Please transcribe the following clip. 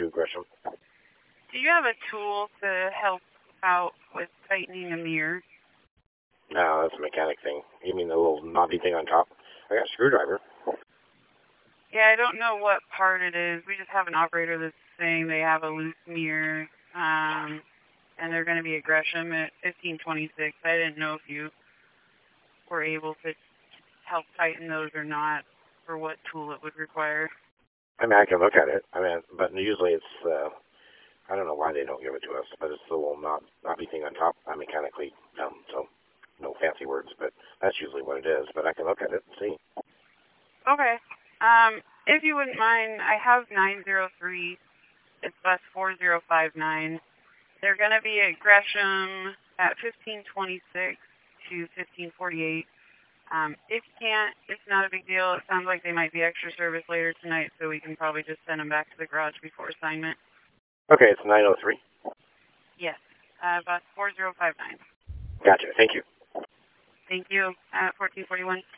to Gresham. Do you have a tool to help out with tightening a mirror? No, that's a mechanic thing. You mean the little knobby thing on top? I got a screwdriver. Yeah, I don't know what part it is. We just have an operator that's saying they have a loose mirror, and they're going to be at Gresham at 1526. I didn't know if you were able to help tighten those or not, or what tool it would require. I mean, I can look at it. But usually it's, I don't know why they don't give it to us, but it's the little knobby thing on top. I'm mechanically dumb, so no fancy words, but that's usually what it is. But I can look at it and see. Okay. If you wouldn't mind, I have 903. It's bus 4059. They're going to be at Gresham at 1526 to 1548. If you can't, it's not a big deal. It sounds like they might be extra service later tonight, so we can probably just send them back to the garage before assignment. Okay, it's 903. Yes, bus 4059. Gotcha. Thank you. Thank you. 1441.